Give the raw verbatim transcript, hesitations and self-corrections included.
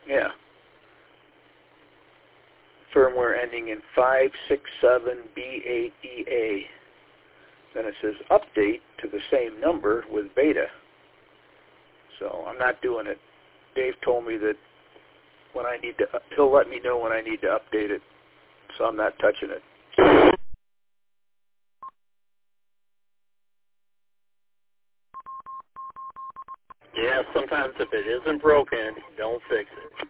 Yeah. Firmware ending in five six seven B eight E A. Then it says update to the same number with beta. So I'm not doing it. Dave told me that when I need to, he'll let me know when I need to update it. So I'm not touching it. Yeah, sometimes if it isn't broken, don't fix it.